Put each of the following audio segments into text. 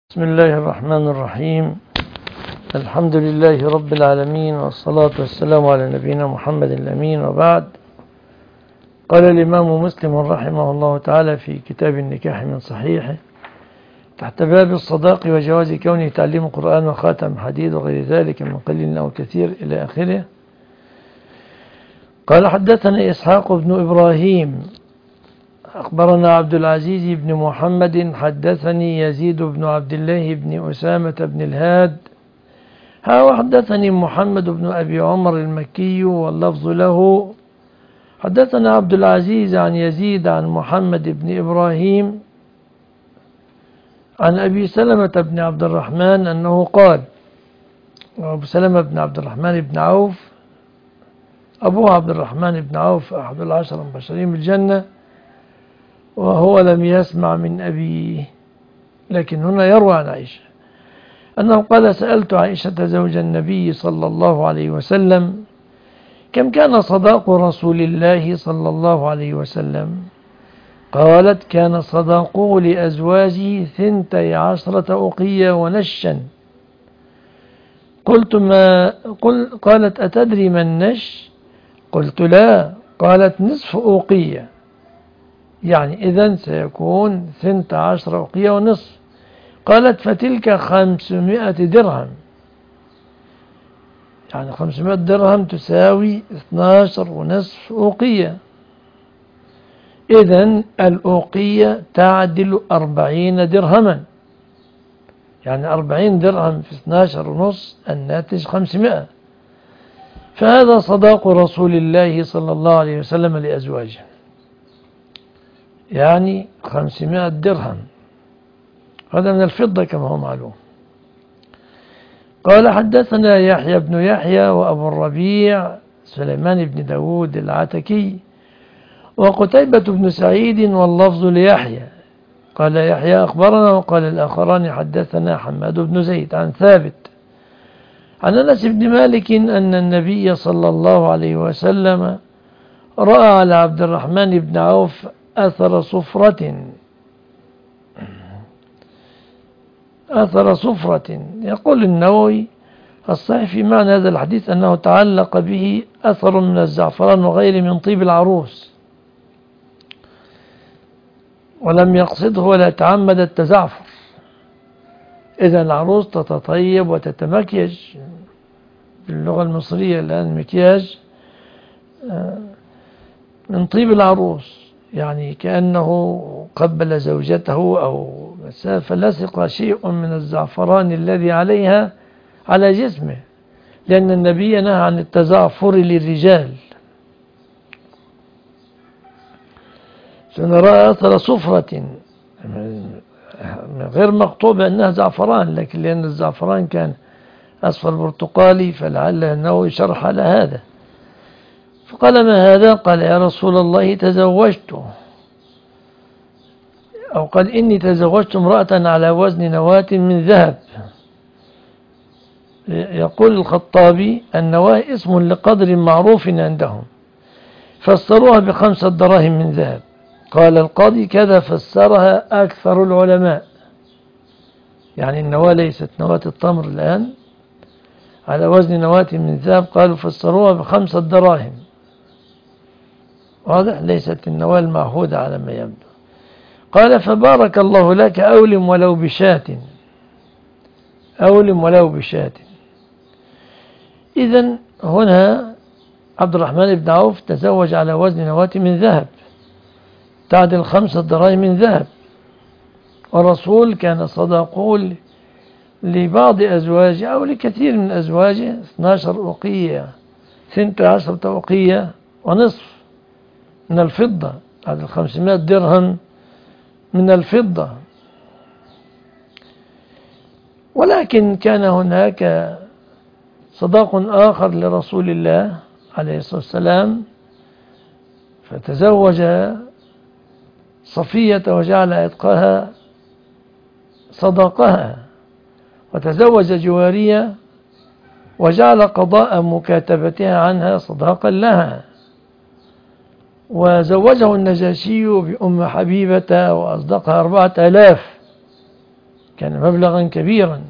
بسم الله الرحمن الرحيم. الحمد لله رب العالمين، والصلاة والسلام على نبينا محمد الأمين، وبعد. قال الإمام مسلم رحمه الله تعالى في كتاب النكاح من صحيحه تحت باب الصداق وجواز كونه تعليم قرآن وخاتم حديد وغير ذلك من قليل أو كثير إلى آخره. قال حدثنا إسحاق بن إبراهيم أخبرنا عبد العزيز بن محمد حدثني يزيد بن عبد الله بن أسامة بن الهاد وحدثني محمد بن أبي عمر المكي واللفظ له. حدثنا عبد العزيز عن يزيد عن محمد بن إبراهيم عن أبي سلمة بن عبد الرحمن أنه قال، أبو سلمة بن عبد الرحمن بن عوف أبوه عبد الرحمن بن عوف أحد العشر المبشرين بالجنة، وهو لم يسمع من أبيه، لكن هنا يروى عن عائشة أنه قال: سألت عائشة زوج النبي صلى الله عليه وسلم كم كان صداق رسول الله صلى الله عليه وسلم؟ قالت: كان صداقه لأزواجه 12 أوقية ونشا. قالت: أتدري ما النش؟ قلت: لا. قالت: نصف أوقية، يعني إذن سيكون 12 أوقية ونصف. قالت: فتلك 500 درهم، يعني 500 درهم تساوي 12 ونصف أوقية، إذن الأوقية تعدل 40 درهما، يعني 40 درهم في 12 ونصف الناتج 500. فهذا صداق رسول الله صلى الله عليه وسلم لأزواجه، يعني 500 درهم، هذا من الفضة كما هو معلوم. قال حدثنا يحيى بن يحيى وأبو الربيع سليمان بن داود العتكي وقتيبة بن سعيد واللفظ ليحيى. قال يحيى أخبرنا، وقال الآخران حدثنا حماد بن زيد عن ثابت عن أنس بن مالك أن النبي صلى الله عليه وسلم رأى على عبد الرحمن بن عوف أثر صفرة. يقول النووي: الصحيح في معنى هذا الحديث أنه تعلق به أثر من الزعفران وغيره من طيب العروس، ولم يقصده ولا يتعمد التزعفر. إذا العروس تتطيب وتتمكيج، باللغة المصرية الآن مكياج من طيب العروس، يعني كأنه قبل زوجته أو فلصق شيء من الزعفران الذي عليها على جسمه، لأن النبي نهى عن التزعفر للرجال. سنرى أثر صفرة غير مقطوع بأنها زعفران، لكن لأن الزعفران كان أصفر برتقالي، فلعل أنه شرح على هذا. فقال: ما هذا؟ قال: يا رسول الله تزوجته، أو قال: إني تزوجت امرأة على وزن نواة من ذهب. يقول الخطابي: النواة اسم لقدر معروف عندهم، فسروها ب5 دراهم من ذهب. قال القاضي: كذا فسرها أكثر العلماء، يعني النواة ليست نواة التمر الآن، على وزن نواة من ذهب، قالوا فسروها ب5 دراهم. واضح؟ ليست النواة المعهودة على ما يبدو. قال: فبارك الله لك، أولم ولو بشاة، أولم ولو بشاة. إذن هنا عبد الرحمن بن عوف تزوج على وزن نواة من ذهب تعدل 5 دراهم من ذهب، والرسول كان صداقه لبعض أزواجه أو لكثير من أزواجه 12 أوقية، 12 أوقية ونصف من الفضة، هذه 500 درهم من الفضة. ولكن كان هناك صداق آخر لرسول الله عليه الصلاة والسلام، فتزوج صفية وجعل عتقها صداقها، وتزوج جوارية وجعل قضاء مكاتبتها عنها صداقا لها، وزوجه النجاشي بأم حبيبة وأصدقها 4000، كان مبلغا كبيرا.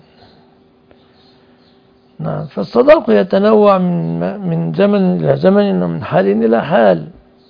نعم. فالصداق يتنوع من زمن إلى زمن ومن حال إلى حال.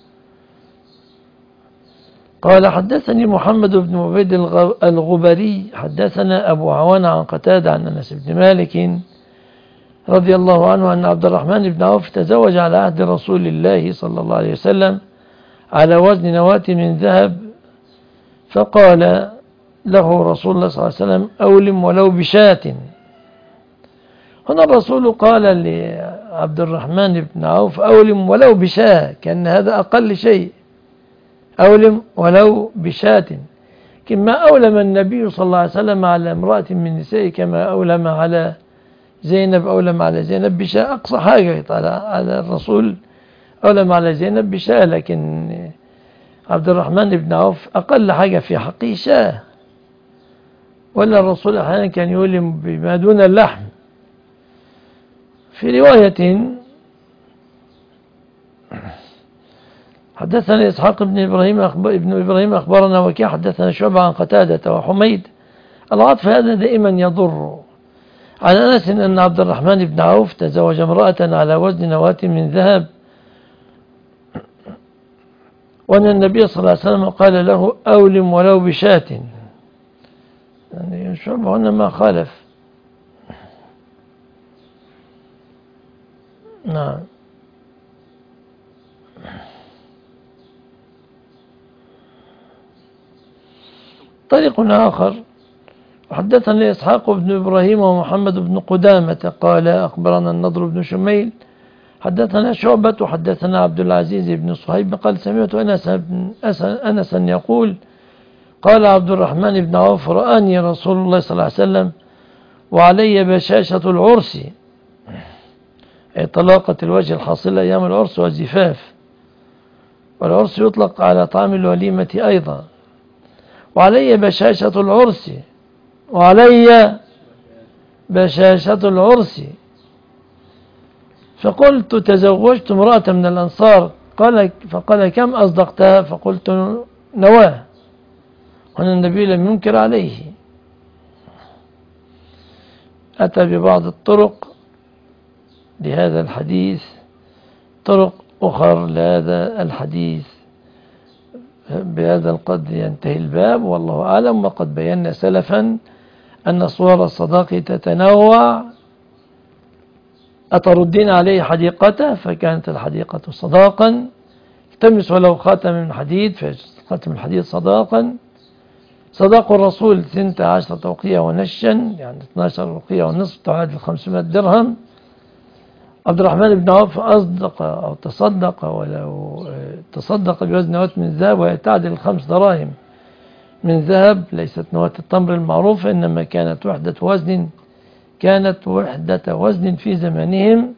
قال حدثني محمد بن عبيد الغبري حدثنا أبو عوان عن قتادة عن أنس بن مالك رضي الله عنه أن عبد الرحمن بن عوف تزوج على عهد رسول الله صلى الله عليه وسلم على وزن نواة من ذهب، فقال له رسول الله صلى الله عليه وسلم أولم ولو بشاة. هنا الرسول قال لعبد الرحمن بن عوف أولم ولو بشاة، كأن هذا أقل شيء، أولم ولو بشاة، كما أولم النبي صلى الله عليه وسلم على امرأة من نسائه كما أولم على زينب، أولم على زينب بشاة، أقصى حاجة على الرسول أولم على زينب بشاة، لكن عبد الرحمن بن عوف أقل حاجة في حقه شاة. ولا الرسول أحيانا كان يولم بما دون اللحم. في رواية حدثنا إسحاق بن إبراهيم أخبرنا وكيع حدثنا شعبة عن قتادة وحميد. العطف هذا دائما يضر. عن أنس أن عبد الرحمن بن عوف تزوج امرأة على وزن نواة من ذهب، وأن النبي صلى الله عليه وسلم قال له أولم ولو بشاة. يعني شعبة هنا ما خالف. نعم. طريق آخر حدثني إسحاق بن إبراهيم ومحمد بن قدامة قال أخبرنا النضر بن شميل حدثنا شعبة حدثنا عبد العزيز بن صهيب قال سمعت أنسا يقول قال عبد الرحمن بن عوف رآني رسول الله صلى الله عليه وسلم وعلي بشاشة العرس، أي طلاقة الوجه الحاصلة أيام العرس والزفاف، والعرس يطلق على طعام الوليمة أيضا. وعلي بشاشة العرس، وعلي بشاشة العرس، فقلت تزوجت امرأة من الأنصار، فقال كم أصدقتها؟ فقلت نواه. هنا النبي لم ينكر عليه، أتى ببعض الطرق لهذا الحديث، طرق أخر لهذا الحديث. بهذا القدر ينتهي الباب، والله أعلم. وقد بينا سلفا أن صور الصداق تتنوع. أتردين عليه حديقته؟ فكانت الحديقة صداقا. التمس ولو خاتم من حديد، فخاتم الحديد صداقا. صداق الرسول 12 وقية ونشا، يعني 12 وقية ونصف تعادل 500 درهم. عبد الرحمن بن عوف أصدق أو تصدق، ولو تصدق بوزن نواة من ذهب، وهي تعدل 5 دراهم من ذهب، ليست نواة التمر المعروفة، إنما كانت وحدة وزن في زمانهم.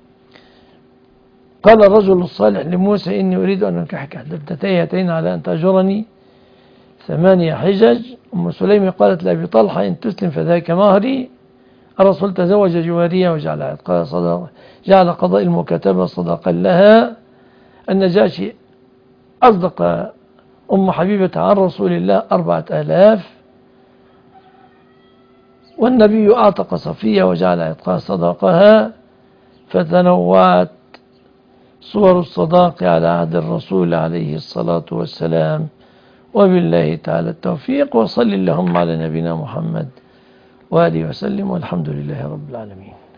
قال الرجل الصالح لموسى إني أريد أن أنكحك إحدى ابنتي هاتين على أن تأجرني 8 حجج. أم سليم قالت لأبي طلحة إن تسلم فذاك مهري. الرسول تزوج جوارية وجعل عتقها صداقة، جعل قضاء المكاتبة صداقا لها. النجاشي أصدق أم حبيبة عن رسول الله 4000، والنبي أعتق صفية وجعل عتقها صداقها. فتنوعت صور الصداق على عهد الرسول عليه الصلاة والسلام. وبالله تعالى التوفيق، وصل اللهم على نبينا محمد وآله وسلم، والحمد لله رب العالمين.